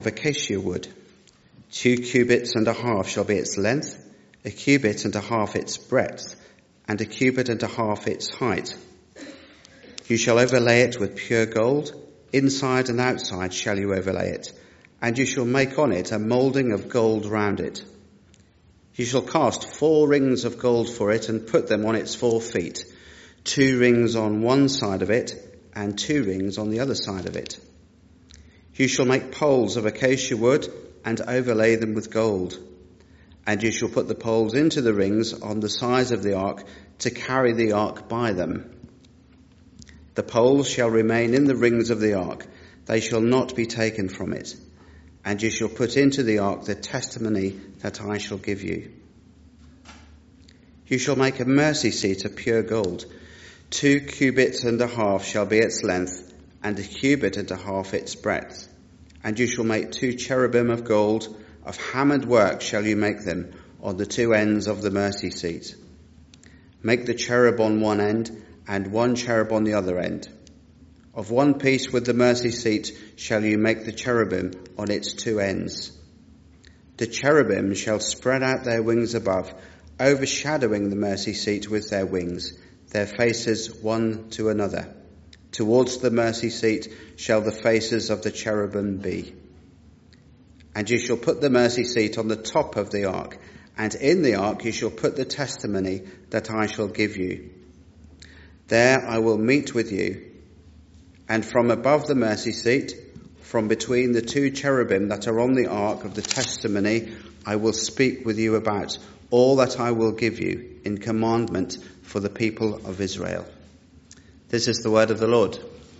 of acacia wood. 2 cubits and a half shall be its length, 1 cubit and a half its breadth, and 1 cubit and a half its height. You shall overlay it with pure gold, inside and outside shall you overlay it, and you shall make on it a moulding of gold round it. You shall cast 4 rings of gold for it and put them on its 4 feet, 2 rings on one side of it and 2 rings on the other side of it. You shall make poles of acacia wood and overlay them with gold. And you shall put the poles into the rings on the sides of the ark to carry the ark by them. The poles shall remain in the rings of the ark. They shall not be taken from it. And you shall put into the ark the testimony that I shall give you. You shall make a mercy seat of pure gold. 2 cubits and a half shall be its length, and 1 cubit and a half its breadth. And you shall make 2 cherubim of gold, of hammered work shall you make them, on the 2 ends of the mercy seat. Make the cherub on one end, and 1 cherub on the other end. Of one piece with the mercy seat shall you make the cherubim on its 2 ends. The cherubim shall spread out their wings above, overshadowing the mercy seat with their wings, their faces one to another. Towards the mercy seat shall the faces of the cherubim be. And you shall put the mercy seat on the top of the ark, and in the ark you shall put the testimony that I shall give you. There I will meet with you, and from above the mercy seat, from between the 2 cherubim that are on the ark of the testimony, I will speak with you about all that I will give you in commandment for the people of Israel. This is the word of the Lord.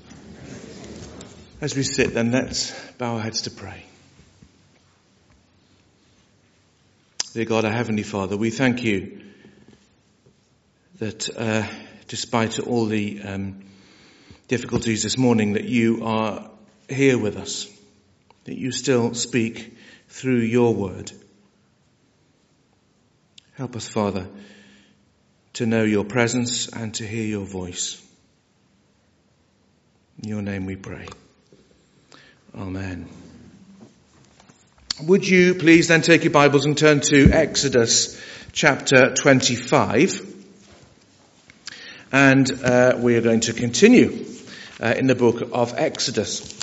As we sit, then, let's bow our heads to pray. Dear God, our Heavenly Father, we thank you that despite all the difficulties this morning, that you are here with us, that you still speak through your word. Help us, Father, to know your presence and to hear your voice. In your name we pray. Amen. Would you please then take your Bibles and turn to Exodus chapter 25. And we are going to continue in the book of Exodus.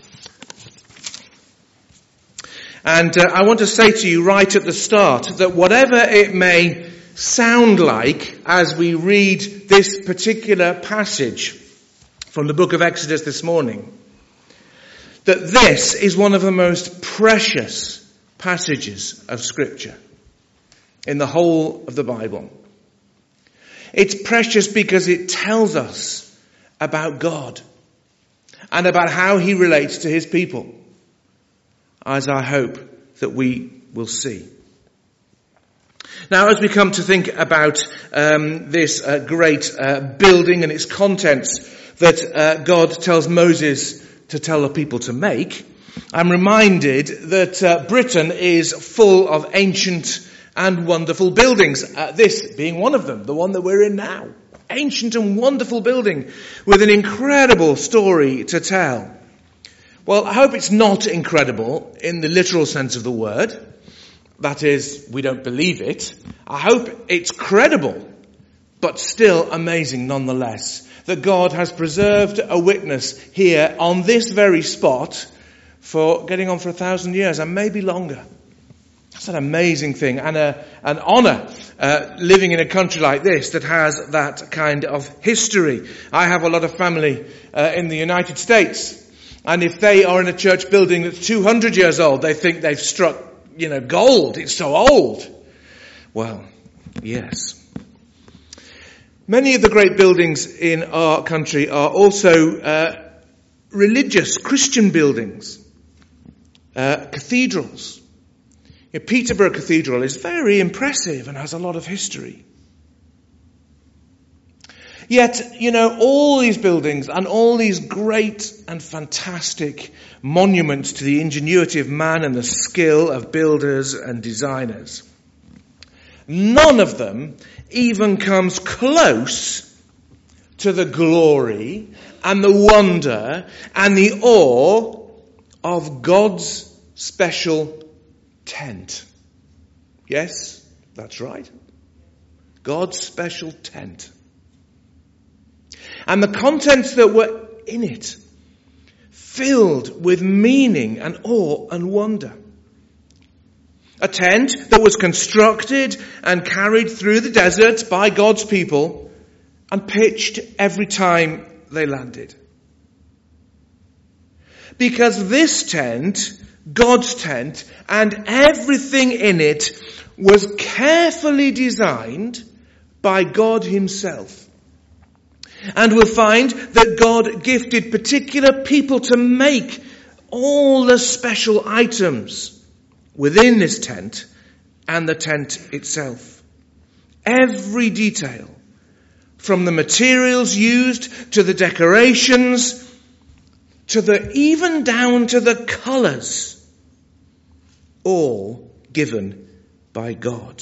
And I want to say to you right at the start that whatever it may sound like as we read this particular passage from the book of Exodus this morning, that this is one of the most precious passages of Scripture in the whole of the Bible. It's precious because it tells us about God and about how he relates to his people, as I hope that we will see. Now, as we come to think about this great building and its contents that God tells Moses to tell the people to make, I'm reminded that Britain is full of ancient and wonderful buildings. This being one of them, the one that we're in now. Ancient and wonderful building with an incredible story to tell. Well, I hope it's not incredible in the literal sense of the word. That is, we don't believe it. I hope it's credible, but still amazing nonetheless, that God has preserved a witness here on this very spot for getting on for 1,000 years and maybe longer. That's an amazing thing and an honour living in a country like this that has that kind of history. I have a lot of family in the United States, and if they are in a church building that's 200 years old, they think they've struck, gold. It's so old. Well, yes. Many of the great buildings in our country are also religious, Christian buildings, cathedrals. Peterborough Cathedral is very impressive and has a lot of history. Yet, all these buildings and all these great and fantastic monuments to the ingenuity of man and the skill of builders and designers, none of them even comes close to the glory and the wonder and the awe of God's special tent. Yes, that's right. God's special tent. And the contents that were in it, filled with meaning and awe and wonder. A tent that was constructed and carried through the desert by God's people and pitched every time they landed. Because this tent, God's tent, and everything in it was carefully designed by God himself. And we'll find that God gifted particular people to make all the special items within this tent and the tent itself. Every detail, from the materials used to the decorations, even down to the colours, all given by God.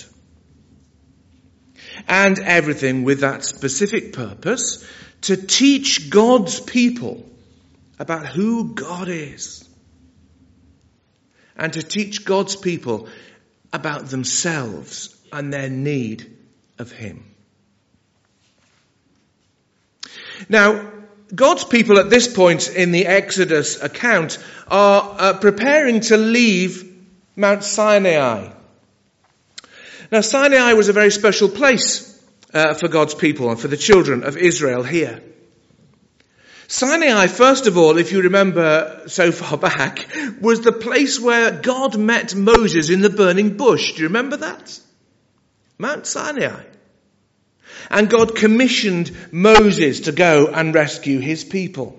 And everything with that specific purpose to teach God's people about who God is. And to teach God's people about themselves and their need of him. Now, God's people at this point in the Exodus account are preparing to leave Mount Sinai. Now, Sinai was a very special place for God's people and for the children of Israel here. Sinai, first of all, if you remember so far back, was the place where God met Moses in the burning bush. Do you remember that? Mount Sinai. And God commissioned Moses to go and rescue his people.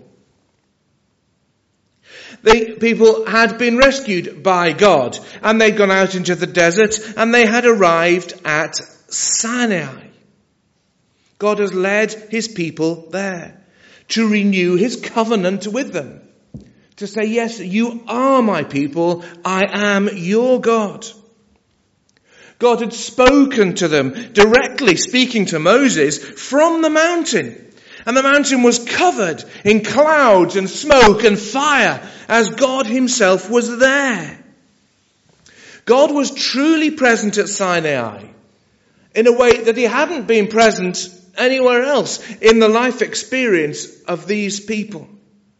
The people had been rescued by God, and they'd gone out into the desert, and they had arrived at Sinai. God has led his people there to renew his covenant with them. To say, yes, you are my people, I am your God. God had spoken to them, directly speaking to Moses from the mountain. And the mountain was covered in clouds and smoke and fire as God himself was there. God was truly present at Sinai in a way that he hadn't been present anywhere else in the life experience of these people.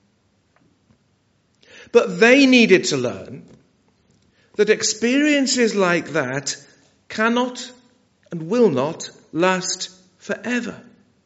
But they needed to learn that experiences like that cannot and will not last forever.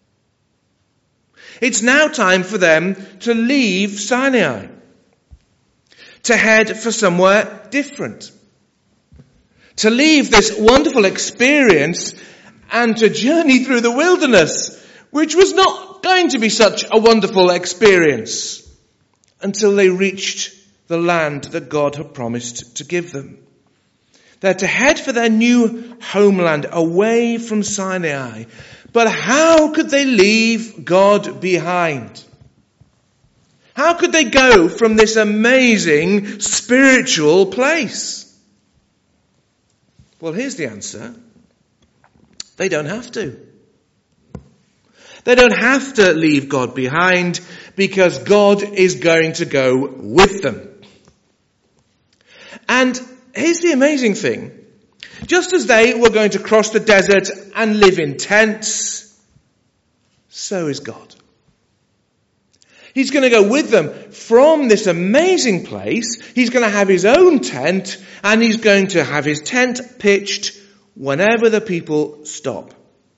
It's now time for them to leave Sinai, to head for somewhere different, to leave this wonderful experience and to journey through the wilderness, which was not going to be such a wonderful experience until they reached the land that God had promised to give them. They're to head for their new homeland away from Sinai. But how could they leave God behind? How could they go from this amazing spiritual place? Well, here's the answer. They don't have to. They don't have to leave God behind because God is going to go with them. And here's the amazing thing. Just as they were going to cross the desert and live in tents, so is God. He's going to go with them from this amazing place. He's going to have his own tent, and he's going to have his tent pitched whenever the people stop.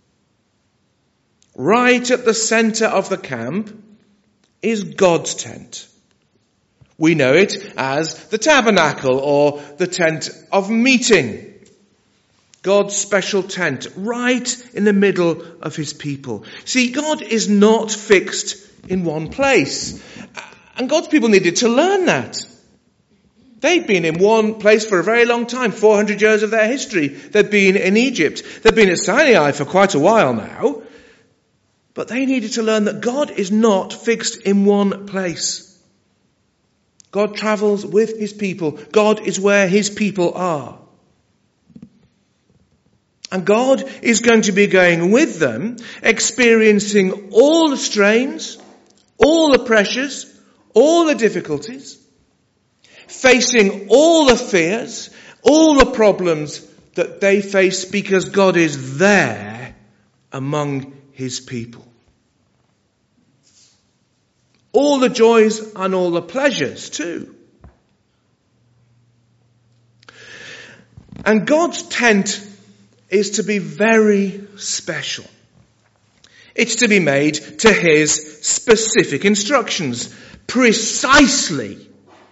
Right at the center of the camp is God's tent. We know it as the tabernacle or the tent of meeting. God's special tent right in the middle of his people. See, God is not fixed in one place. And God's people needed to learn that. They'd been in one place for a very long time, 400 years of their history. They'd been in Egypt. They'd been at Sinai for quite a while now. But they needed to learn that God is not fixed in one place. God travels with his people. God is where his people are. And God is going to be going with them, experiencing all the strains, all the pressures, all the difficulties. facing all the fears, all the problems that they face because God is there among his people. All the joys and all the pleasures too. And God's tent is to be very special. It's to be made to his specific instructions, precisely.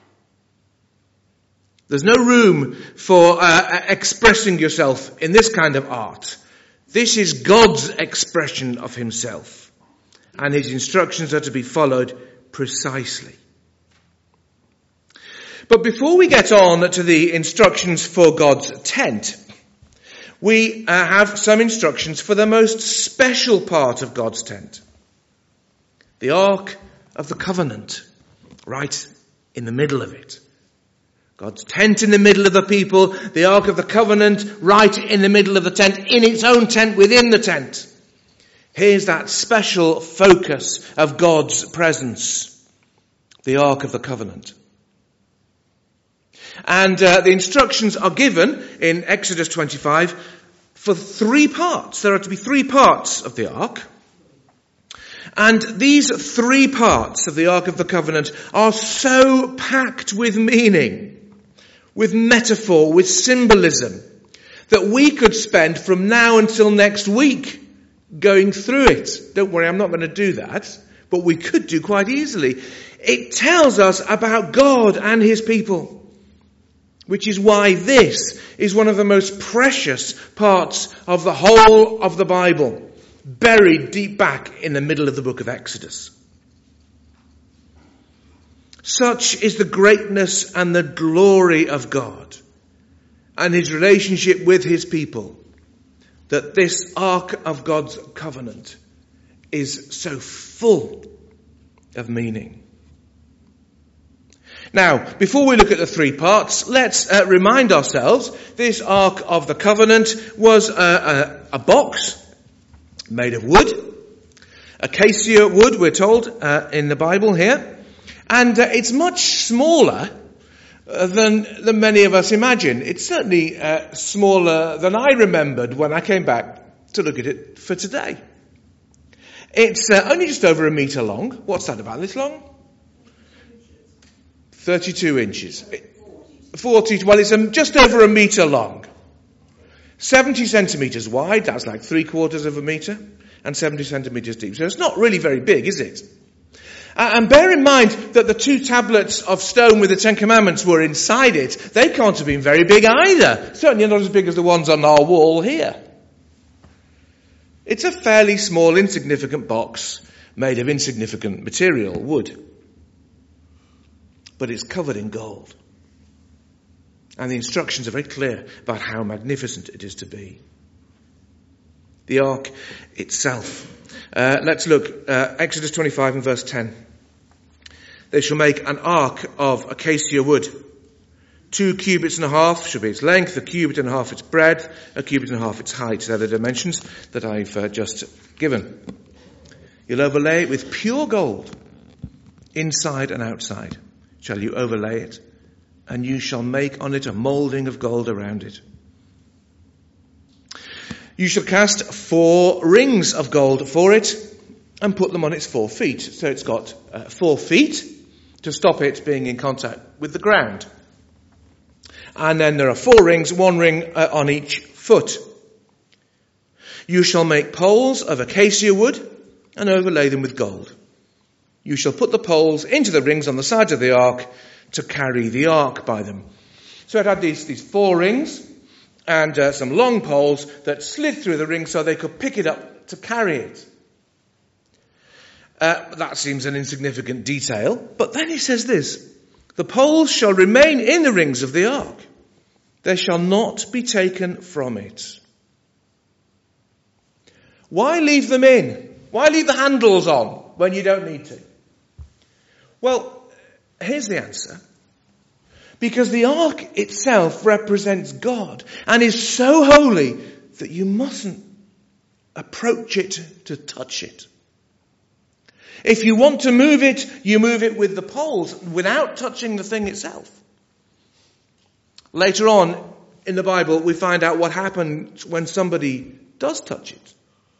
There's no room for expressing yourself in this kind of art. This is God's expression of himself. And his instructions are to be followed precisely. But before we get on to the instructions for God's tent, we have some instructions for the most special part of God's tent. The Ark of the Covenant, right in the middle of it. God's tent in the middle of the people, the Ark of the Covenant right in the middle of the tent, in its own tent within the tent. Here's that special focus of God's presence, the Ark of the Covenant. And the instructions are given in Exodus 25 for 3 parts. There are to be 3 parts of the Ark. And these 3 parts of the Ark of the Covenant are so packed with meaning, with metaphor, with symbolism, that we could spend from now until next week going through it. Don't worry, I'm not going to do that, but we could do quite easily. It tells us about God and his people, which is why this is one of the most precious parts of the whole of the Bible, buried deep back in the middle of the book of Exodus. Such is the greatness and the glory of God and his relationship with his people, that this Ark of God's covenant is so full of meaning. Now, before we look at the 3 parts, let's remind ourselves this Ark of the Covenant was a box made of wood, acacia wood, we're told in the Bible here, and it's much smaller than many of us imagine. It's certainly smaller than I remembered when I came back to look at it for today. It's only just over 1 metre long. What's that, about this long? 32 inches. 40, well, it's just over 1 metre long. 70 centimetres wide, that's like 3/4 of a metre, and 70 centimetres deep. So it's not really very big, is it? And bear in mind that the 2 tablets of stone with the 10 Commandments were inside it. They can't have been very big either. Certainly not as big as the ones on our wall here. It's a fairly small, insignificant box made of insignificant material, wood. But it's covered in gold. And the instructions are very clear about how magnificent it is to be. The ark itself. Let's look, Exodus 25 and verse 10. They shall make an ark of acacia wood. 2 cubits and a half should be its length, 1 cubit and a half its breadth, 1 cubit and a half its height. They're the dimensions that I've just given. You'll overlay it with pure gold, inside and outside. Shall you overlay it, and you shall make on it a moulding of gold around it. You shall cast 4 rings of gold for it, and put them on its 4 feet. So it's got 4 feet to stop it being in contact with the ground. And then there are 4 rings, 1 ring on each foot. You shall make poles of acacia wood, and overlay them with gold. You shall put the poles into the rings on the sides of the ark to carry the ark by them. So it had these 4 rings and some long poles that slid through the ring so they could pick it up to carry it. That seems an insignificant detail, but then he says this: the poles shall remain in the rings of the ark. They shall not be taken from it. Why leave them in? Why leave the handles on when you don't need to? Well, here's the answer. Because the ark itself represents God and is so holy that you mustn't approach it to touch it. If you want to move it, you move it with the poles without touching the thing itself. Later on in the Bible, we find out what happens when somebody does touch it.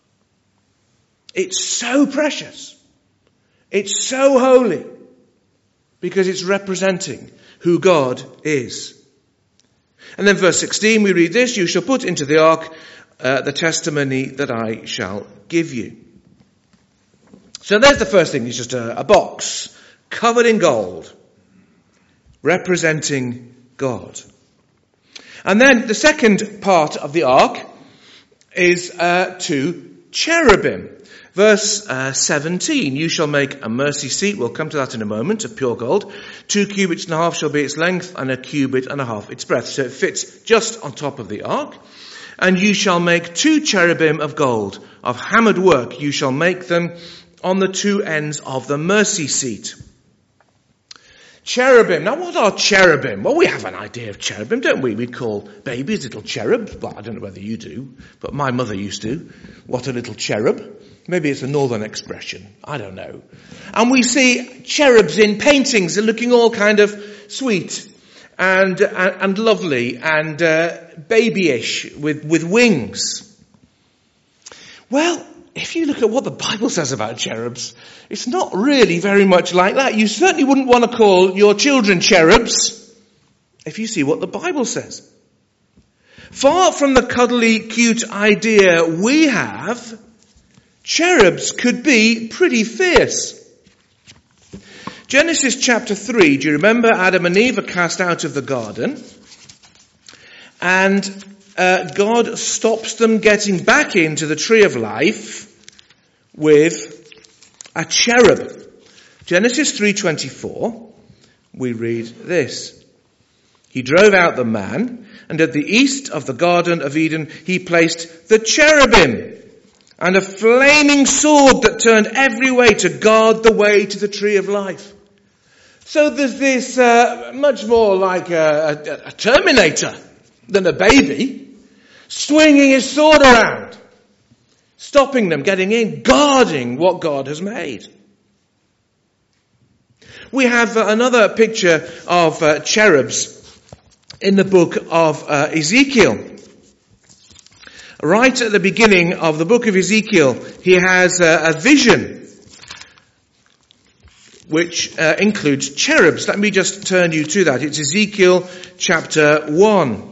It's so precious. It's so holy because it's representing who God is. And then verse 16, we read this: you shall put into the ark the testimony that I shall give you. So there's the first thing. It's just a box covered in gold, representing God. And then the second part of the ark is 2 cherubim. Verse 17, you shall make a mercy seat, we'll come to that in a moment, of pure gold. 2 cubits and a half shall be its length, and 1 cubit and a half its breadth. So it fits just on top of the ark. And you shall make 2 cherubim of gold, of hammered work. You shall make them on the 2 ends of the mercy seat. Cherubim. Now what are cherubim? Well, we have an idea of cherubim, don't we? We call babies little cherubs. Well, I don't know whether you do, but my mother used to. What a little cherub. Maybe it's a northern expression. I don't know. And we see cherubs in paintings. They're looking all kind of sweet and lovely and babyish with wings. Well, if you look at what the Bible says about cherubs, it's not really very much like that. You certainly wouldn't want to call your children cherubs if you see what the Bible says. Far from the cuddly, cute idea we have, cherubs could be pretty fierce. Genesis chapter 3, do you remember Adam and Eve are cast out of the garden? And God stops them getting back into the tree of life with a cherub. Genesis 3:24, we read this. He drove out the man, and at the east of the Garden of Eden he placed the cherubim and a flaming sword that turned every way to guard the way to the tree of life. So there's this much more like a Terminator than a baby, swinging his sword around, stopping them getting in, guarding what God has made. We have another picture of cherubs in the book of Ezekiel. Right at the beginning of the book of Ezekiel, he has a vision which includes cherubs. Let me just turn you to that. It's Ezekiel chapter 1.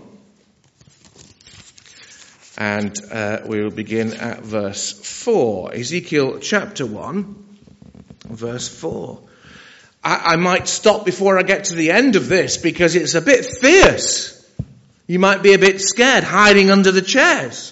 And we will begin at verse 4. Ezekiel chapter 1, verse 4. I might stop before I get to the end of this because it's a bit fierce. You might be a bit scared, hiding under the chairs.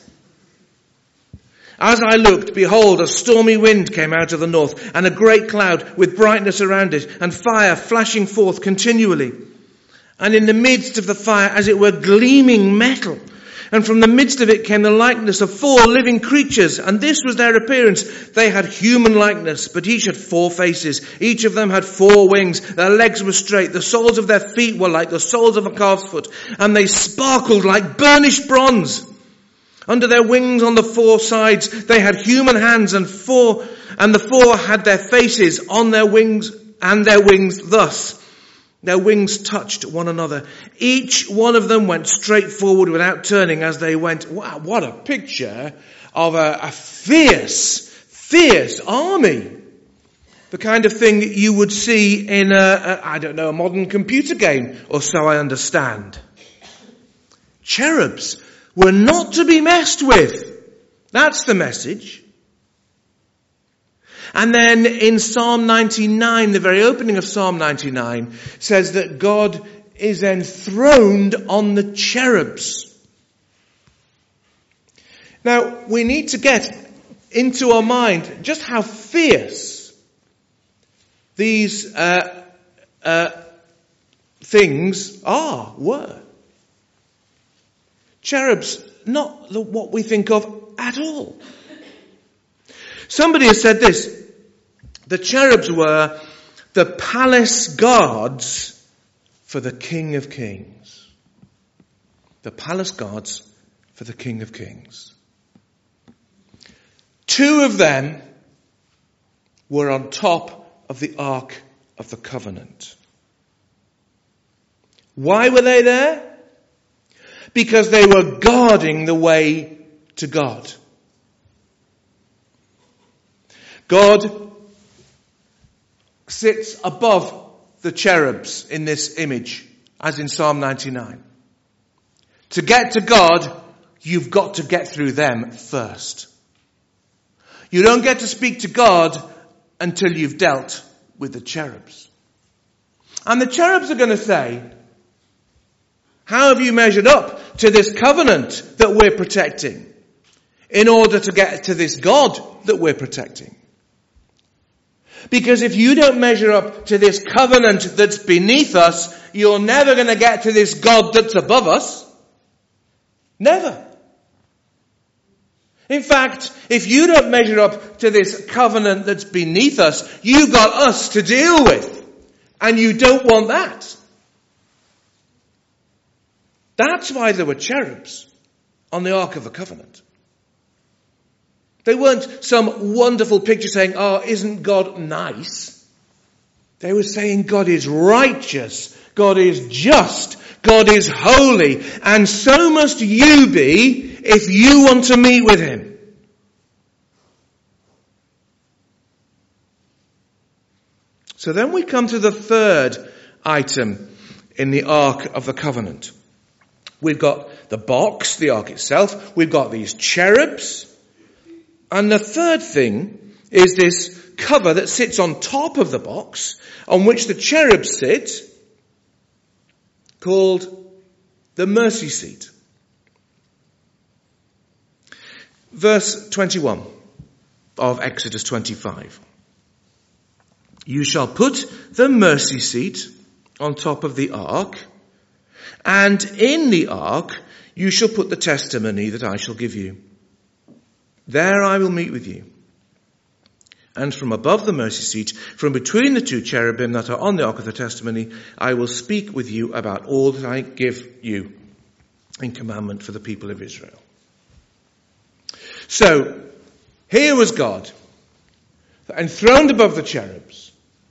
As I looked, behold, a stormy wind came out of the north, and a great cloud with brightness around it, and fire flashing forth continually. And in the midst of the fire, as it were, gleaming metal. And from the midst of it came the likeness of 4 living creatures, and this was their appearance. They had human likeness, but each had 4 faces. Each of them had 4 wings. Their legs were straight. The soles of their feet were like the soles of a calf's foot, and they sparkled like burnished bronze. Under their wings on the 4 sides, they had human hands, and the 4 had their faces on their wings, and their wings thus. Their wings touched one another. Each one of them went straight forward without turning as they went. Wow, what a picture of a fierce army. The kind of thing that you would see in a modern computer game, or so I understand. Cherubs were not to be messed with. That's the message. And then in Psalm 99, the very opening of Psalm 99 says that God is enthroned on the cherubs. Now, we need to get into our mind just how fierce these things were. Cherubs, not what we think of at all. Somebody has said this: the cherubs were the palace guards for the King of Kings. The palace guards for the King of Kings. 2 of them were on top of the Ark of the Covenant. Why were they there? because they were guarding the way to God. God sits above the cherubs in this image, as in Psalm 99. To get to God, you've got to get through them first. You don't get to speak to God until you've dealt with the cherubs. And the cherubs are going to say, how have you measured up to this covenant that we're protecting in order to get to this God that we're protecting? Because if you don't measure up to this covenant that's beneath us, you're never going to get to this God that's above us. Never. In fact, if you don't measure up to this covenant that's beneath us, you've got us to deal with. And you don't want that. That's why there were cherubs on the Ark of the Covenant. They weren't some wonderful picture saying, oh, isn't God nice? They were saying God is righteous, God is just, God is holy, and so must you be if you want to meet with him. So then we come to the third item in the Ark of the Covenant. We've got the box, the Ark itself, we've got these cherubs, and the third thing is this cover that sits on top of the box, on which the cherubs sit, called the mercy seat. Verse 21 of Exodus 25. You shall put the mercy seat on top of the ark, and in the ark you shall put the testimony that I shall give you. There I will meet with you. And from above the mercy seat, from between the two cherubim that are on the ark of the testimony, I will speak with you about all that I give you in commandment for the people of Israel. So, here was God, enthroned above the cherubs.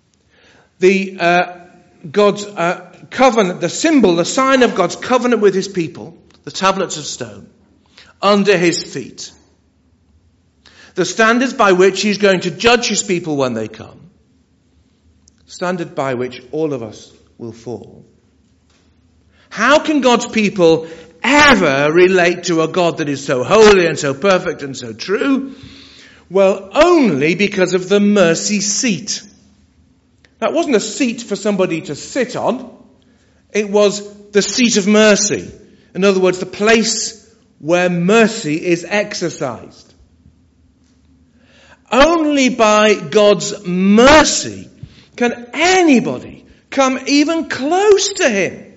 God's covenant, the symbol, the sign of God's covenant with his people, the tablets of stone, under his feet. The standards by which he's going to judge his people when they come. Standard by which all of us will fall. How can God's people ever relate to a God that is so holy and so perfect and so true? Well, only because of the mercy seat. That wasn't a seat for somebody to sit on. It was the seat of mercy. In other words, the place where mercy is exercised. Only by God's mercy can anybody come even close to him.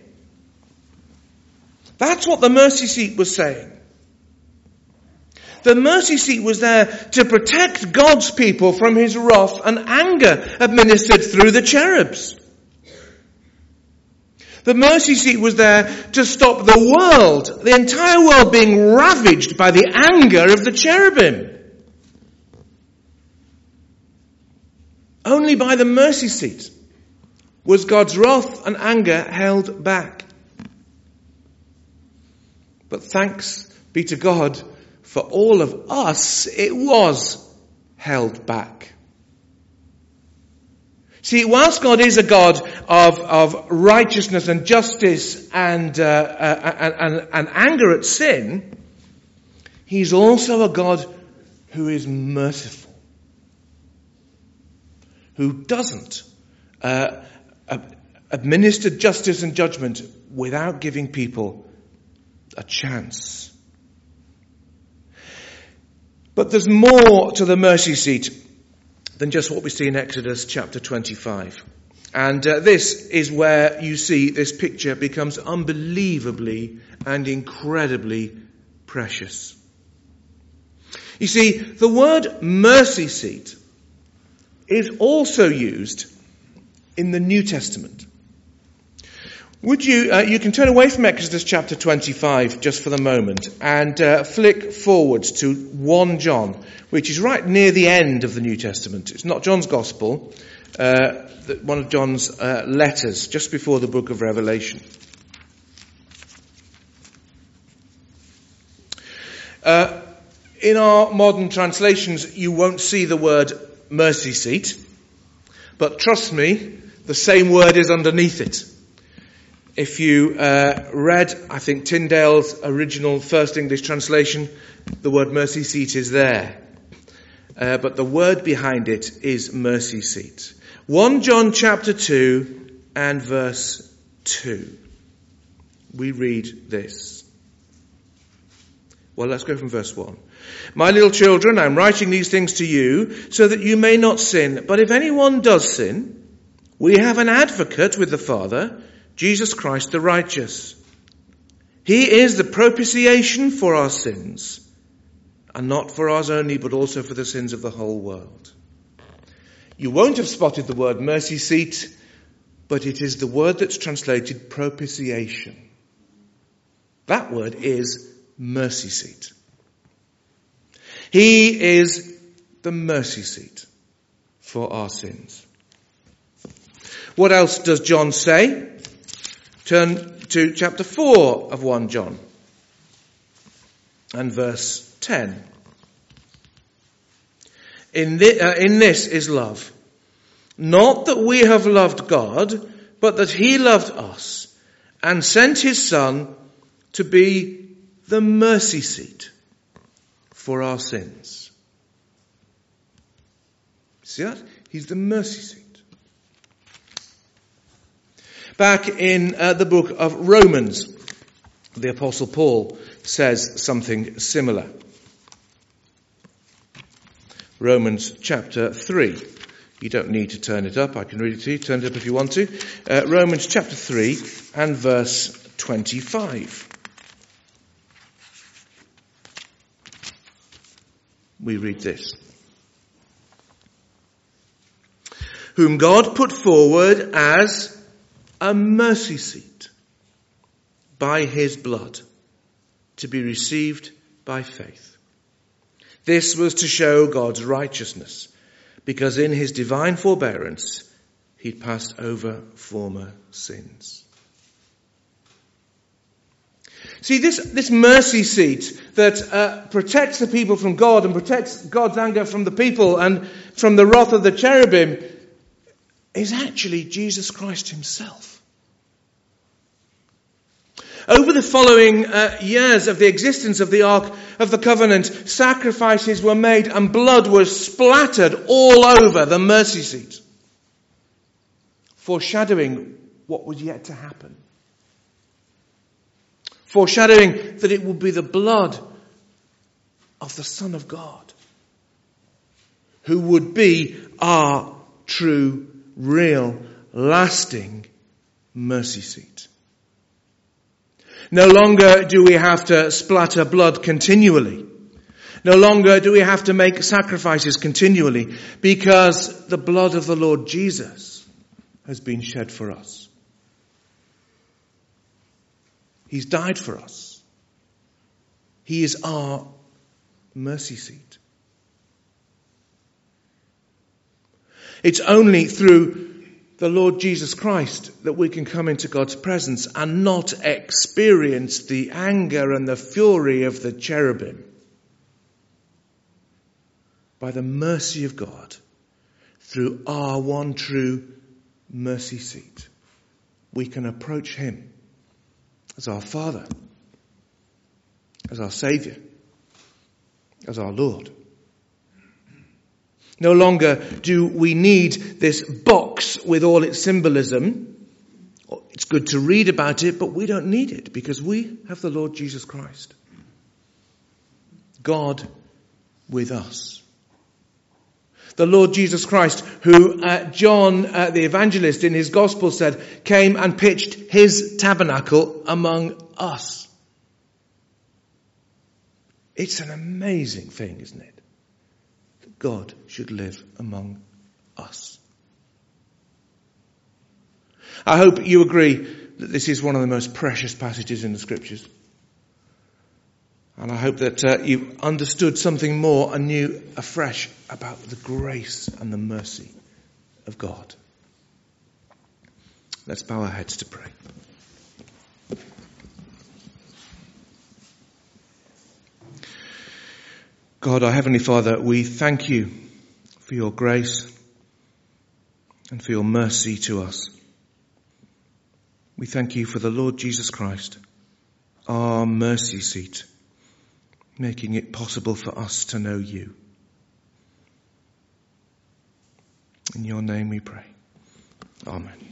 That's what the mercy seat was saying. The mercy seat was there to protect God's people from his wrath and anger administered through the cherubs. The mercy seat was there to stop the world, the entire world, being ravaged by the anger of the cherubim. Only by the mercy seat was God's wrath and anger held back. But thanks be to God, for all of us, it was held back. See, whilst God is a God of righteousness and justice and anger at sin, he's also a God who is merciful, who doesn't administer justice and judgment without giving people a chance. But there's more to the mercy seat than just what we see in Exodus chapter 25. And this is where you see this picture becomes unbelievably and incredibly precious. You see, the word mercy seat is also used in the New Testament. Would you can turn away from Exodus chapter 25 just for the moment and flick forwards to 1 John, which is right near the end of the New Testament. It's not John's Gospel, one of John's letters just before the book of Revelation. In our modern translations, you won't see the word mercy seat, but trust me, the same word is underneath it. If you read, I think, Tyndale's original First English translation, the word mercy seat is there. But the word behind it is mercy seat. 1 John chapter 2 and verse 2. We read this. Well, let's go from verse 1. My little children, I'm writing these things to you so that you may not sin. But if anyone does sin, we have an advocate with the Father, Jesus Christ the righteous. He is the propitiation for our sins, and not for ours only, but also for the sins of the whole world. You won't have spotted the word mercy seat, but it is the word that's translated propitiation. That word is mercy seat. He is the mercy seat for our sins. What else does John say? Turn to chapter 4 of 1 John and verse 10. In this is love. Not that we have loved God, but that he loved us and sent his Son to be the mercy seat for our sins. See that? He's the mercy seat. Back in the book of Romans, the Apostle Paul says something similar. Romans chapter 3. You don't need to turn it up. I can read it to you. Turn it up if you want to. Romans chapter 3 and verse 25. We read this. Whom God put forward as a mercy seat by his blood to be received by faith. This was to show God's righteousness, because in his divine forbearance he'd passed over former sins. See, this mercy seat that protects the people from God and protects God's anger from the people and from the wrath of the cherubim is actually Jesus Christ himself. Over the following years of the existence of the Ark of the Covenant, sacrifices were made and blood was splattered all over the mercy seat, foreshadowing what was yet to happen. Foreshadowing that it would be the blood of the Son of God who would be our true, real, lasting mercy seat. No longer do we have to splatter blood continually. No longer do we have to make sacrifices continually, because the blood of the Lord Jesus has been shed for us. He's died for us. He is our mercy seat. It's only through the Lord Jesus Christ that we can come into God's presence and not experience the anger and the fury of the cherubim. By the mercy of God, through our one true mercy seat, we can approach him as our Father, as our Saviour, as our Lord. No longer do we need this box with all its symbolism. It's good to read about it, but we don't need it because we have the Lord Jesus Christ. God with us. The Lord Jesus Christ, who John the evangelist in his gospel said came and pitched his tabernacle among us. It's an amazing thing, isn't it? That God should live among us. I hope you agree that this is one of the most precious passages in the Scriptures. And I hope that you've understood something more and knew afresh about the grace and the mercy of God. Let's bow our heads to pray. God, our Heavenly Father, we thank you for your grace and for your mercy to us. We thank you for the Lord Jesus Christ, our mercy seat, making it possible for us to know you. In your name we pray. Amen.